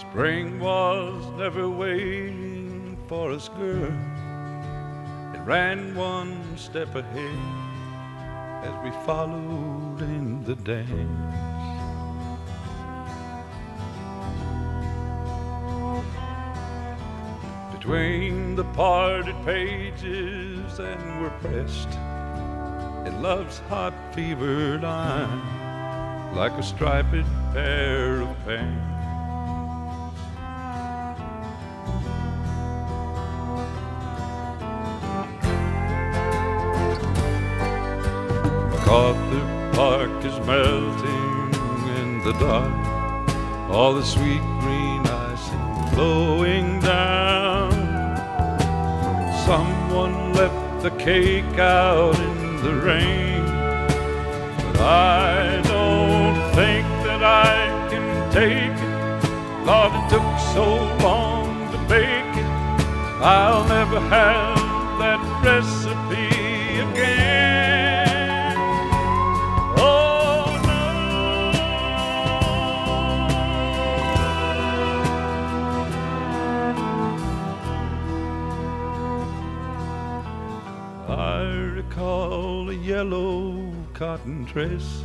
Spring was never waiting for us, girl. It ran one step ahead as we followed in the dance. Between the parted pages and we're pressed in love's hot fever line, like a striped pair of pants. MacArthur Park is melting in the dark, all the sweet green icing flowing down. Someone left the cake out in the rain, but I don't think that I can take it. Lord, it took so long to bake it, I'll never have that recipe again. I recall a yellow cotton dress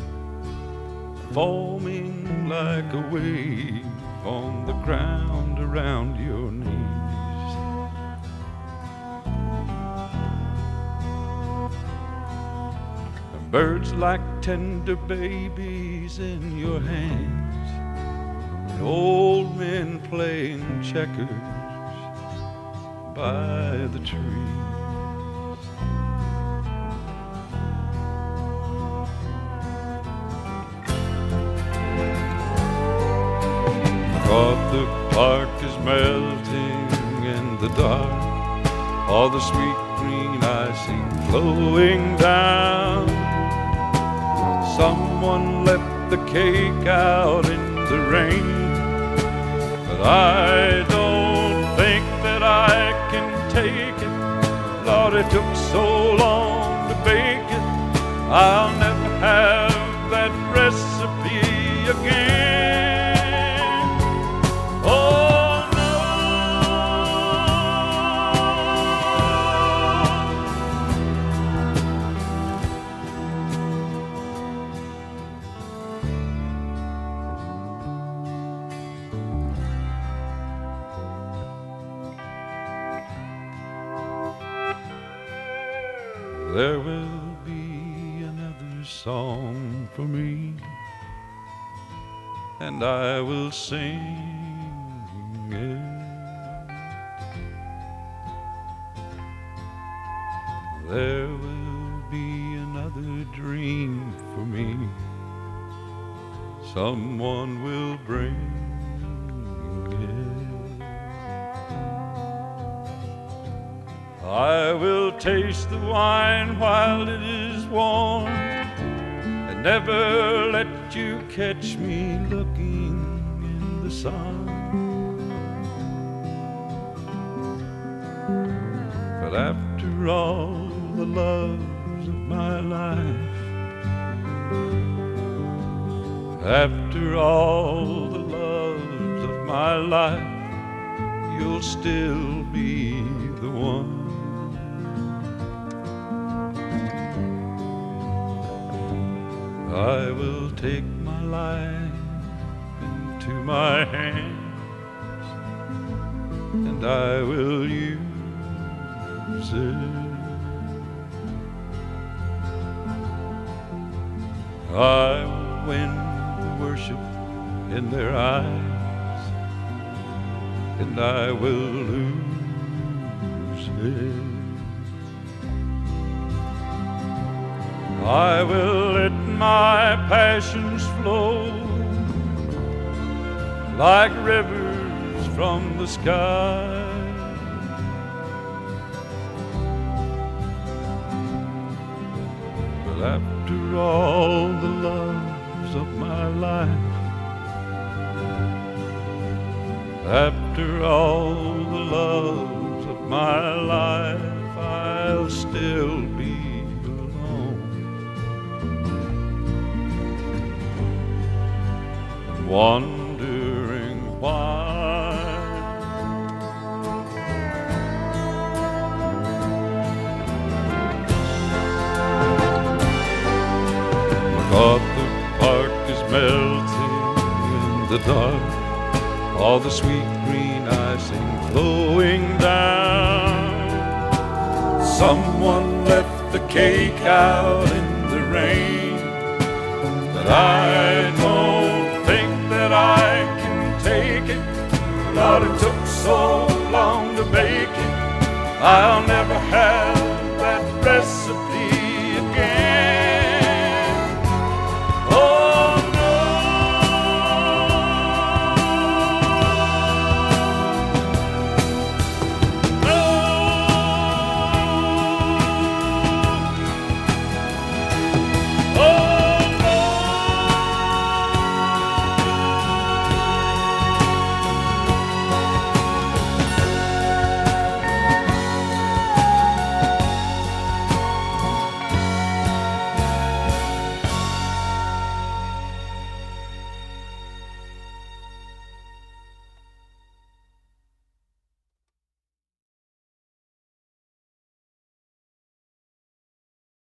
foaming like a wave on the ground around your knees. And birds like tender babies in your hands, and old men playing checkers by the trees. MacArthur Park is melting in the dark, all the sweet green icing flowing down. Someone left the cake out in the rain, but I don't think that I can take it. Lord, it took so long to bake it, I'll never have that recipe again. There will be another song for me, and I will sing it. There will be another dream for me, someone will bring it. I will taste the wine while it is warm, and never let you catch me looking in the sun. But after all the loves of my life, after all the loves of my life, you'll still be the one. I will take my life into my hands, and I will use it. I will win the worship in their eyes, and I will lose it. I will let my passions flow like rivers from the sky. But after all the loves of my life, after all the loves of my life, I'll still be wondering why the dark, all the sweet green icing flowing down. Someone left the cake out in the rain, but I don't think that I can take it. Lord, it took so long to bake it, I'll never have